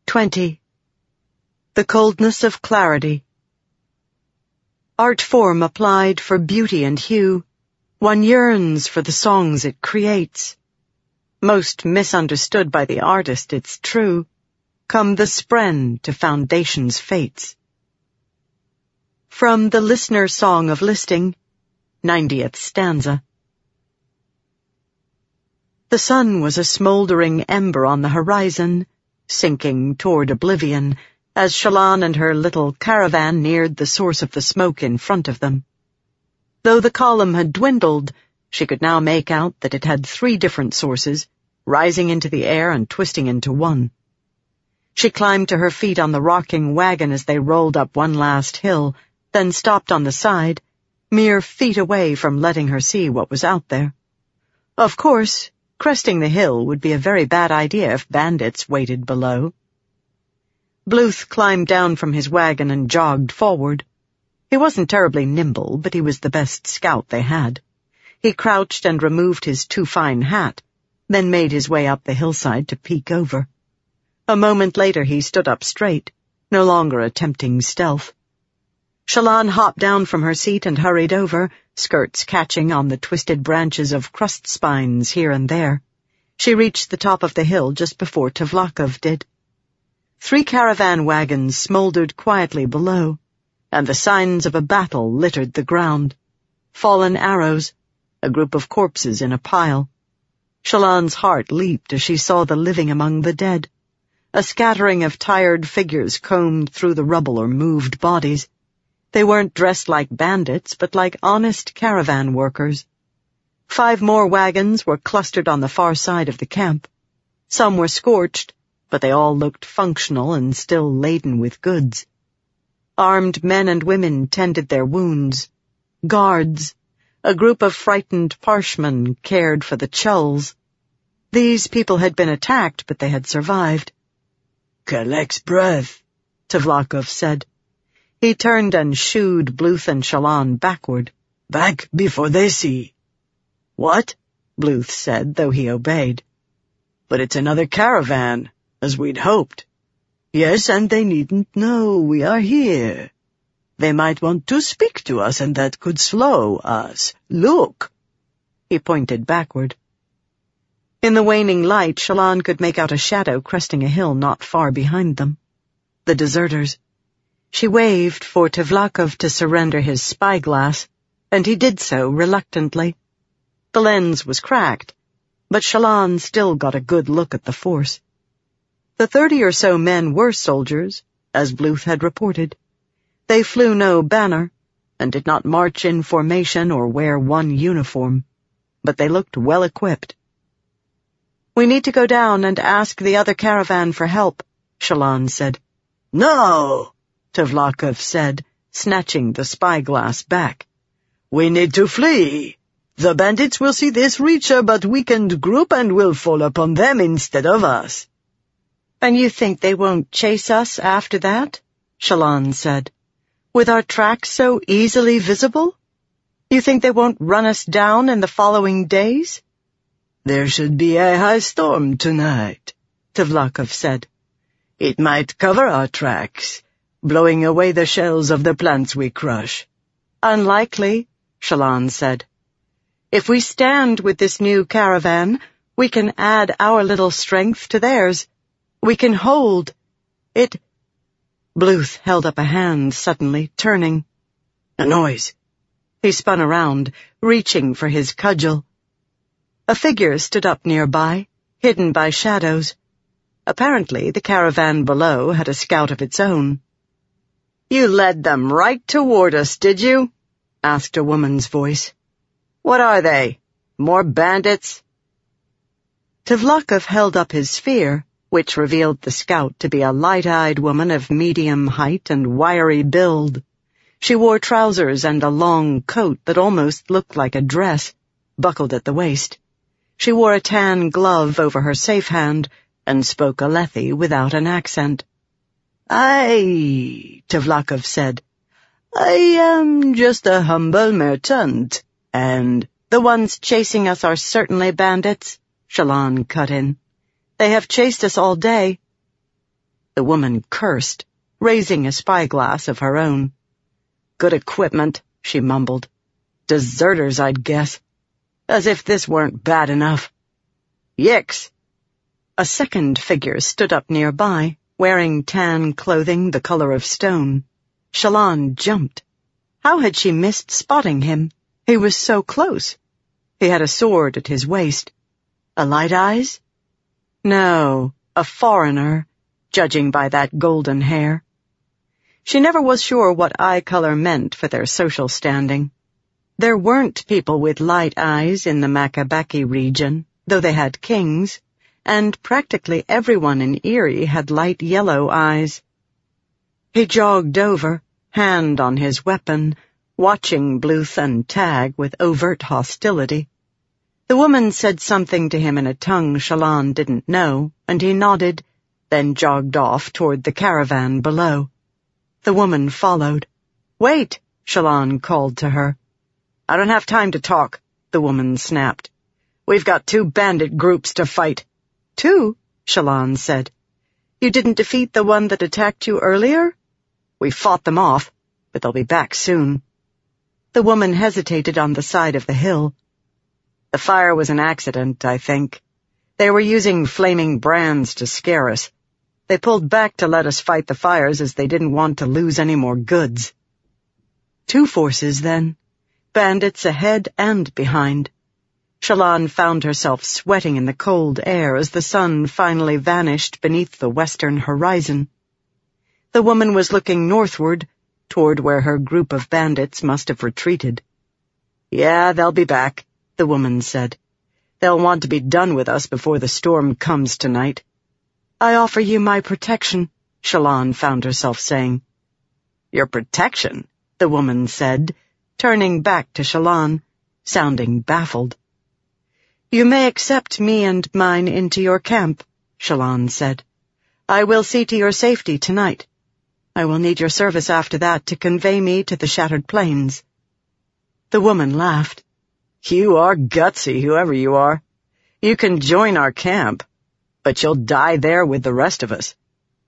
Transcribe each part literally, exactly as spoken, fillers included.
Twenty. The coldness of clarity. Art form applied for beauty and hue, one yearns for the songs it creates. Most misunderstood by the artist, it's true, come the spren to foundation's fates. From the Listener's Song of Listing, ninetieth stanza. The sun was a smoldering ember on the horizon, sinking toward oblivion, as Shallan and her little caravan neared the source of the smoke in front of them. Though the column had dwindled, she could now make out that it had three different sources, rising into the air and twisting into one. She climbed to her feet on the rocking wagon as they rolled up one last hill, then stopped on the side, mere feet away from letting her see what was out there. Of course, cresting the hill would be a very bad idea if bandits waited below. Bluth climbed down from his wagon and jogged forward. He wasn't terribly nimble, but he was the best scout they had. He crouched and removed his too-fine hat, then made his way up the hillside to peek over. A moment later he stood up straight, no longer attempting stealth. Shallan hopped down from her seat and hurried over, skirts catching on the twisted branches of crust spines here and there. She reached the top of the hill just before Tvlakv did. Three caravan wagons smoldered quietly below, and the signs of a battle littered the ground. Fallen arrows, a group of corpses in a pile. Shallan's heart leaped as she saw the living among the dead. A scattering of tired figures combed through the rubble or moved bodies. They weren't dressed like bandits, but like honest caravan workers. Five more wagons were clustered on the far side of the camp. Some were scorched, but they all looked functional and still laden with goods. Armed men and women tended their wounds. Guards, a group of frightened parshmen, cared for the chulls. These people had been attacked, but they had survived. "Collects breath," Tvlakv said. He turned and shooed Bluth and Shallan backward. "Back before they see." "What?" Bluth said, though he obeyed. "But it's another caravan, as we'd hoped." "Yes, and they needn't know we are here. They might want to speak to us, and that could slow us. Look." He pointed backward. In the waning light, Shallan could make out a shadow cresting a hill not far behind them. The deserters. She waved for Tvlakv to surrender his spyglass, and he did so reluctantly. The lens was cracked, but Shallan still got a good look at the force. The thirty or so men were soldiers, as Bluth had reported. They flew no banner, and did not march in formation or wear one uniform, but they looked well equipped. "We need to go down and ask the other caravan for help," Shallan said. "No," Tvlakv said, snatching the spyglass back. "We need to flee. The bandits will see this richer but weakened group and will fall upon them instead of us." "And you think they won't chase us after that?" Shallan said. "With our tracks so easily visible? You think they won't run us down in the following days?" "There should be a high storm tonight," Tvlakv said. "It might cover our tracks, blowing away the shells of the plants we crush." "Unlikely," Shallan said. "If we stand with this new caravan, we can add our little strength to theirs. We can hold. It—" Bluth held up a hand suddenly, turning. "A noise." He spun around, reaching for his cudgel. A figure stood up nearby, hidden by shadows. Apparently, the caravan below had a scout of its own. "You led them right toward us, did you?" asked a woman's voice. "What are they? More bandits?" Tvlakv held up his sphere, which revealed the scout to be a light-eyed woman of medium height and wiry build. She wore trousers and a long coat that almost looked like a dress, buckled at the waist. She wore a tan glove over her safe hand and spoke Alethi without an accent. "I," Tvlakv said, "I am just a humble merchant, and—" "The ones chasing us are certainly bandits," Shallan cut in. "They have chased us all day." The woman cursed, raising a spyglass of her own. Good equipment, she mumbled. Deserters, I'd guess. As if this weren't bad enough. Yix! A second figure stood up nearby, wearing tan clothing the color of stone. Shallan jumped. How had she missed spotting him? He was so close. He had a sword at his waist. A Light Eyes? No, a foreigner, judging by that golden hair. She never was sure what eye color meant for their social standing. There weren't people with light eyes in the Makabaki region, though they had kings, and practically everyone in Eyrie had light yellow eyes. He jogged over, hand on his weapon, watching Bluth and Tag with overt hostility. The woman said something to him in a tongue Shallan didn't know, and he nodded, then jogged off toward the caravan below. The woman followed. Wait, Shallan called to her. I don't have time to talk, the woman snapped. We've got two bandit groups to fight. Two? Shallan said. You didn't defeat the one that attacked you earlier? We fought them off, but they'll be back soon. The woman hesitated on the side of the hill. The fire was an accident, I think. They were using flaming brands to scare us. They pulled back to let us fight the fires as they didn't want to lose any more goods. Two forces, then. Bandits ahead and behind. Shallan found herself sweating in the cold air as the sun finally vanished beneath the western horizon. The woman was looking northward, toward where her group of bandits must have retreated. Yeah, they'll be back, the woman said. They'll want to be done with us before the storm comes tonight. I offer you my protection, Shallan found herself saying. Your protection, the woman said, turning back to Shallan, sounding baffled. You may accept me and mine into your camp, Shallan said. I will see to your safety tonight. I will need your service after that to convey me to the Shattered Plains. The woman laughed. You are gutsy, whoever you are. You can join our camp, but you'll die there with the rest of us.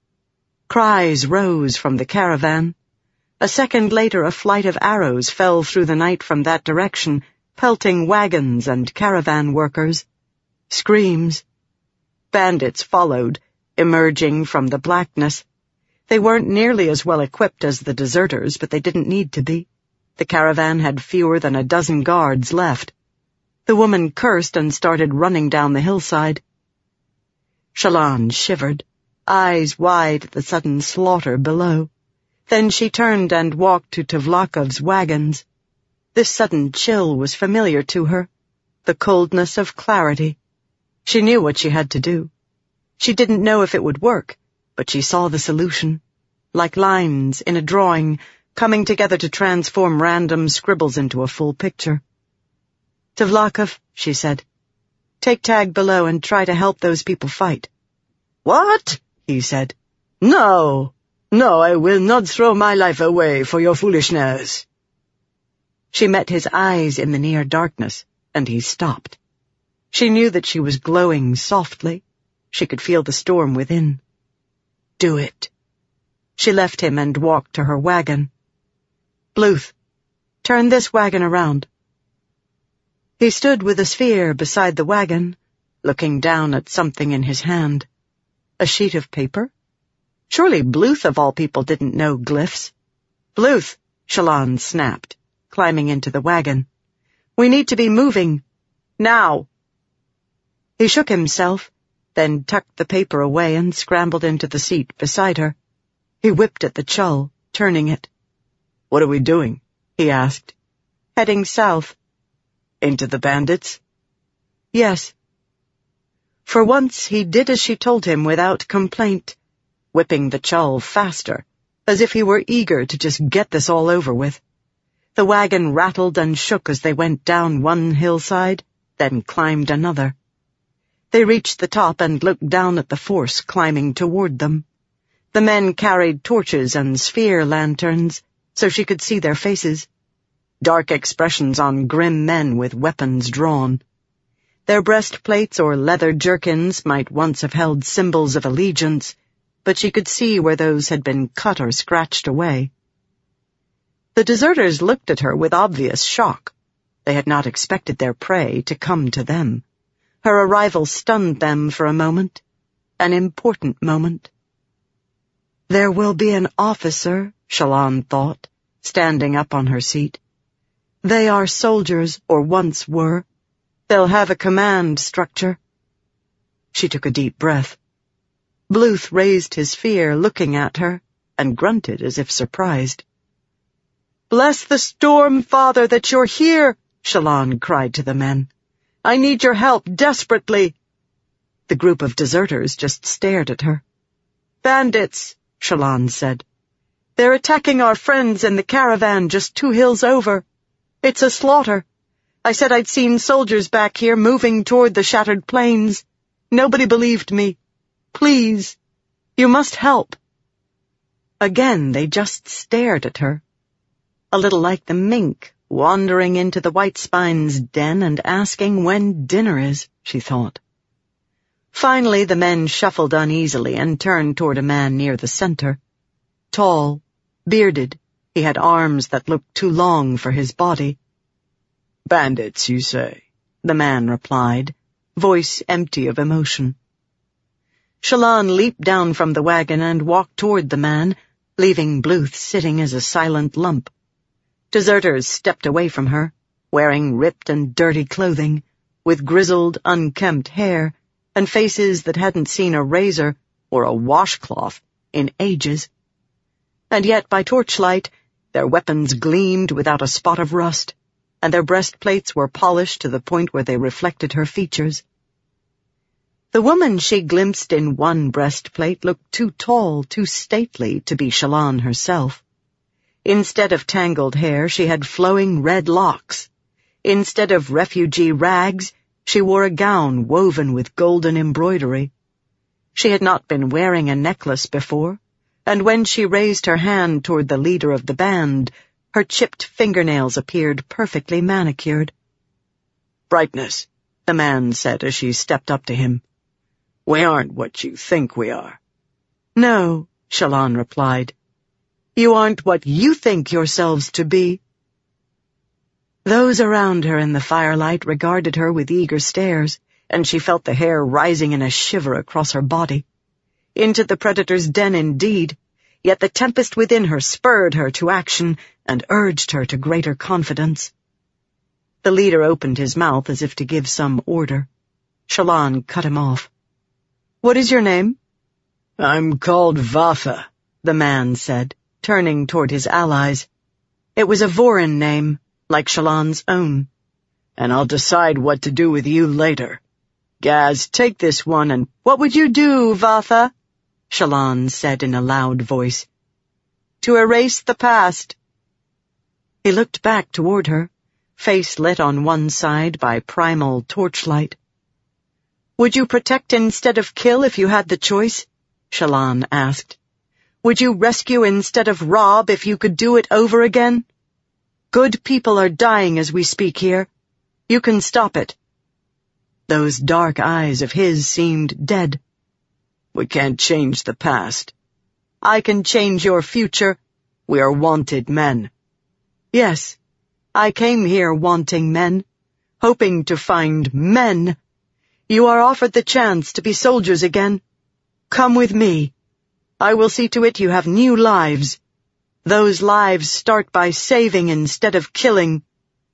Cries rose from the caravan. A second later, a flight of arrows fell through the night from that direction, pelting wagons and caravan workers. Screams. Bandits followed, emerging from the blackness. They weren't nearly as well equipped as the deserters, but they didn't need to be. The caravan had fewer than a dozen guards left. The woman cursed and started running down the hillside. Shallan shivered, eyes wide at the sudden slaughter below. Then she turned and walked to Tuvlakov's wagons. This sudden chill was familiar to her, the coldness of clarity. She knew what she had to do. She didn't know if it would work, but she saw the solution, like lines in a drawing, coming together to transform random scribbles into a full picture. Tuvlakov, she said, take Tag below and try to help those people fight. What? He said. No, no, I will not throw my life away for your foolishness. She met his eyes in the near darkness, and he stopped. She knew that she was glowing softly. She could feel the storm within. Do it. She left him and walked to her wagon. Bluth, turn this wagon around. He stood with a sphere beside the wagon, looking down at something in his hand. A sheet of paper? Surely Bluth, of all people, didn't know glyphs. Bluth, Shallan snapped, climbing into the wagon. We need to be moving. Now. He shook himself, then tucked the paper away and scrambled into the seat beside her. He whipped at the chull, turning it. What are we doing? He asked. Heading south. Into the bandits? Yes. For once he did as she told him without complaint, whipping the chull faster, as if he were eager to just get this all over with. The wagon rattled and shook as they went down one hillside, then climbed another. They reached the top and looked down at the force climbing toward them. The men carried torches and sphere lanterns, so she could see their faces. Dark expressions on grim men with weapons drawn. Their breastplates or leather jerkins might once have held symbols of allegiance, but she could see where those had been cut or scratched away. The deserters looked at her with obvious shock. They had not expected their prey to come to them. Her arrival stunned them for a moment, an important moment. There will be an officer, Shallan thought, standing up on her seat. They are soldiers, or once were. They'll have a command structure. She took a deep breath. Bluth raised his spear, looking at her, and grunted as if surprised. "Bless the storm, Father, that you're here!" Shallan cried to the men. "I need your help desperately." The group of deserters just stared at her. "Bandits," Shallan said. "They're attacking our friends in the caravan just two hills over. It's a slaughter. I said I'd seen soldiers back here moving toward the shattered plains. Nobody believed me. Please, you must help." Again they just stared at her. A little like the mink wandering into the White Spine's den and asking when dinner is, she thought. Finally the men shuffled uneasily and turned toward a man near the center. Tall, bearded, he had arms that looked too long for his body. "Bandits, you say?" the man replied, voice empty of emotion. Shallan leaped down from the wagon and walked toward the man, leaving Bluth sitting as a silent lump. Deserters stepped away from her, wearing ripped and dirty clothing, with grizzled, unkempt hair, and faces that hadn't seen a razor or a washcloth in ages. And yet by torchlight their weapons gleamed without a spot of rust, and their breastplates were polished to the point where they reflected her features. The woman she glimpsed in one breastplate looked too tall, too stately to be Shallan herself. Instead of tangled hair, she had flowing red locks. Instead of refugee rags, she wore a gown woven with golden embroidery. She had not been wearing a necklace before, and when she raised her hand toward the leader of the band, her chipped fingernails appeared perfectly manicured. "Brightness," the man said as she stepped up to him. "We aren't what you think we are." "No," Shallan replied. "You aren't what you think yourselves to be." Those around her in the firelight regarded her with eager stares, and she felt the hair rising in a shiver across her body. Into the predator's den indeed, yet the tempest within her spurred her to action and urged her to greater confidence. The leader opened his mouth as if to give some order. Shallan cut him off. "What is your name?" "I'm called Vatha," the man said, turning toward his allies. It was a Vorin name, like Shallan's own. "And I'll decide what to do with you later. Gaz, take this one and—" "What would you do, Vatha?" Shallan said in a loud voice. "To erase the past." He looked back toward her, face lit on one side by primal torchlight. "Would you protect instead of kill if you had the choice?" Shallan asked. "Would you rescue instead of rob if you could do it over again? Good people are dying as we speak here. You can stop it." Those dark eyes of his seemed dead. "We can't change the past." "I can change your future. We are wanted men." "Yes, I came here wanting men, hoping to find men. You are offered the chance to be soldiers again. Come with me. I will see to it you have new lives. Those lives start by saving instead of killing."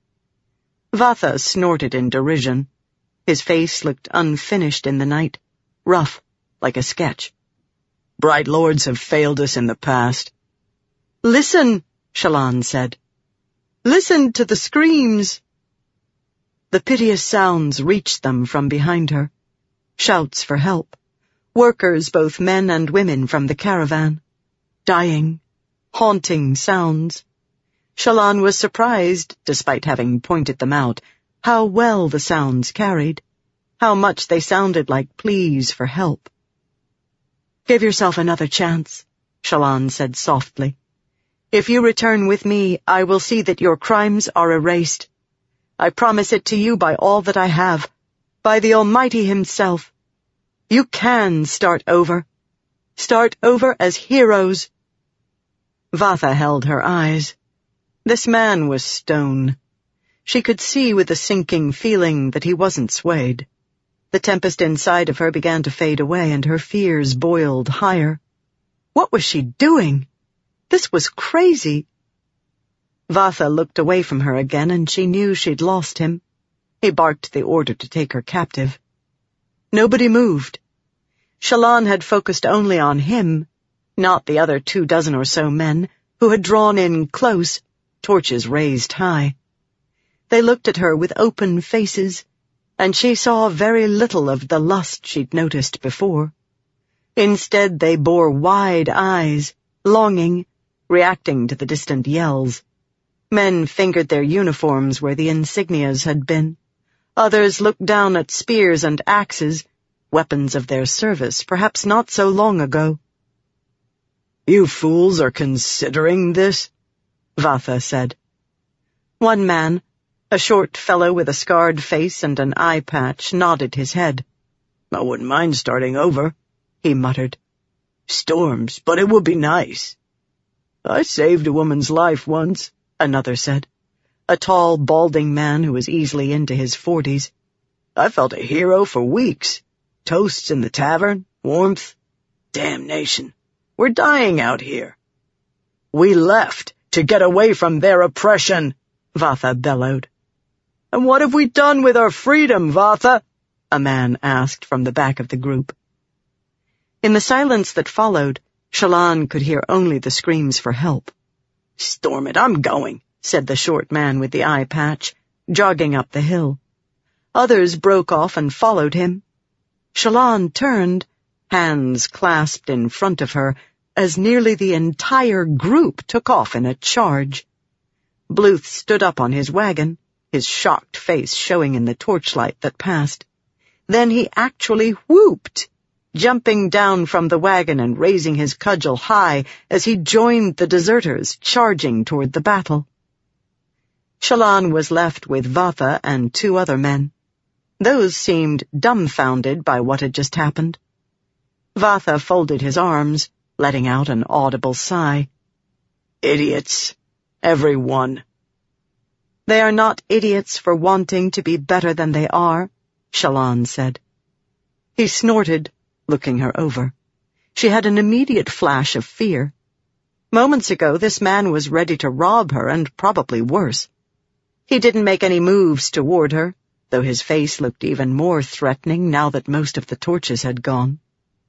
Vatha snorted in derision. His face looked unfinished in the night, rough, like a sketch. "Bright Lords have failed us in the past." "Listen," Shallan said. "Listen to the screams." The piteous sounds reached them from behind her. Shouts for help. Workers, both men and women from the caravan. Dying, haunting sounds. Shallan was surprised, despite having pointed them out, how well the sounds carried, how much they sounded like pleas for help. "Give yourself another chance," Shallan said softly. "If you return with me, I will see that your crimes are erased. I promise it to you by all that I have, by the Almighty himself. You can start over. Start over as heroes. Vatha held her eyes. This man was stone. She could see with a sinking feeling that he wasn't swayed. The tempest inside of her began to fade away, and her fears boiled higher. What was she doing? This was crazy. Vatha looked away from her again, and she knew she'd lost him. He barked the order to take her captive. Nobody moved. Shallan had focused only on him, not the other two dozen or so men, who had drawn in close, torches raised high. They looked at her with open faces, and she saw very little of the lust she'd noticed before. Instead, they bore wide eyes, longing, reacting to the distant yells. Men fingered their uniforms where the insignias had been. Others looked down at spears and axes, weapons of their service, perhaps not so long ago. "You fools are considering this?" Vatha said. One man, a short fellow with a scarred face and an eye patch, nodded his head. "I wouldn't mind starting over," he muttered. "Storms, but it would be nice." "I saved a woman's life once," another said. A tall, balding man who was easily into his forties. "I felt a hero for weeks. Toasts in the tavern, warmth. Damnation. We're dying out here." "We left to get away from their oppression," Vatha bellowed. "And what have we done with our freedom, Vatha?" a man asked from the back of the group. In the silence that followed, Shallan could hear only the screams for help. "Storm it, I'm going," said the short man with the eye patch, jogging up the hill. Others broke off and followed him. Shallan turned, hands clasped in front of her, as nearly the entire group took off in a charge. Bluth stood up on his wagon, his shocked face showing in the torchlight that passed. Then he actually whooped, jumping down from the wagon and raising his cudgel high as he joined the deserters charging toward the battle. Shallan was left with Vatha and two other men. Those seemed dumbfounded by what had just happened. Vatha folded his arms, letting out an audible sigh. "Idiots. Every one." "They are not idiots for wanting to be better than they are," Shallan said. He snorted, looking her over. She had an immediate flash of fear. Moments ago, this man was ready to rob her, and probably worse. He didn't make any moves toward her, though his face looked even more threatening now that most of the torches had gone.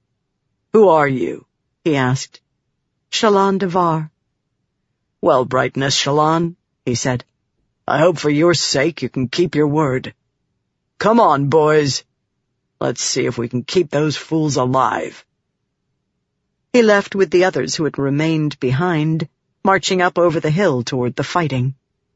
"Who are you?" he asked. "Shallan Devar." "Well, brightness, Shallan," he said. "I hope for your sake you can keep your word. Come on, boys. Let's see if we can keep those fools alive." He left with the others who had remained behind, marching up over the hill toward the fighting.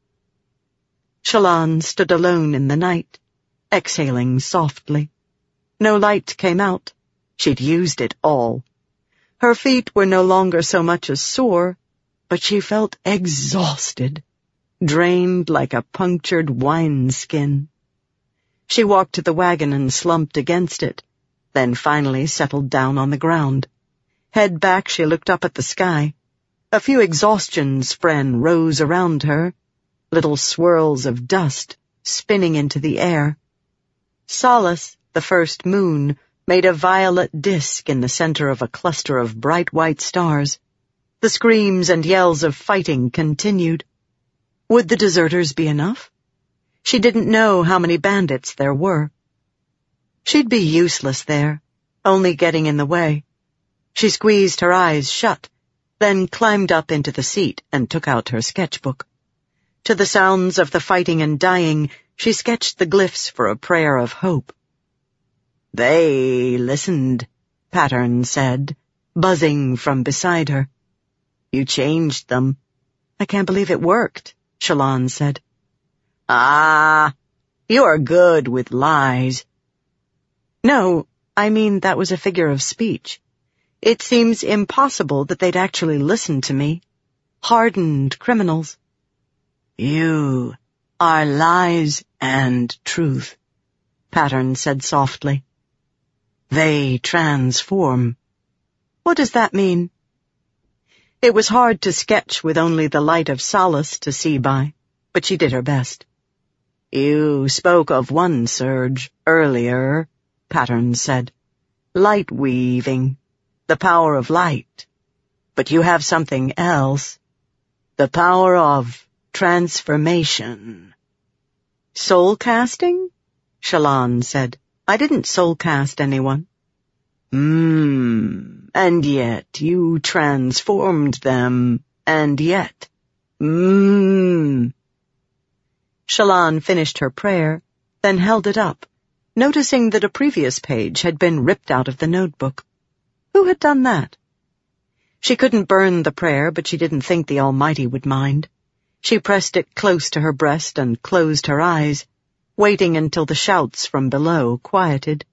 Shallan stood alone in the night, exhaling softly. No light came out. She'd used it all. Her feet were no longer so much as sore, but she felt exhausted, drained like a punctured wineskin. She walked to the wagon and slumped against it, then finally settled down on the ground. Head back, she looked up at the sky. A few exhaustion spren rose around her, little swirls of dust spinning into the air. Solace, the first moon, made a violet disk in the center of a cluster of bright white stars. The screams and yells of fighting continued. Would the deserters be enough? She didn't know how many bandits there were. She'd be useless there, only getting in the way. She squeezed her eyes shut, then climbed up into the seat and took out her sketchbook. To the sounds of the fighting and dying, she sketched the glyphs for a prayer of hope. "They listened," Pattern said, buzzing from beside her. "You changed them." "I can't believe it worked," Shallan said. "Ah, you're good with lies." "No, I mean that was a figure of speech. It seems impossible that they'd actually listen to me. Hardened criminals." "You are lies and truth," Pattern said softly. "They transform." What does that mean? It was hard to sketch with only the light of solace to see by, but she did her best. You spoke of one surge earlier, Pattern said. Light weaving, the power of light. But you have something else, the power of transformation. Soul casting? Shallan said. I didn't soul cast anyone. Mmm, and yet you transformed them, and yet. Mmm. Shallan finished her prayer, then held it up, noticing that a previous page had been ripped out of the notebook. Who had done that? She couldn't burn the prayer, but she didn't think the Almighty would mind. She pressed it close to her breast and closed her eyes, waiting until the shouts from below quieted.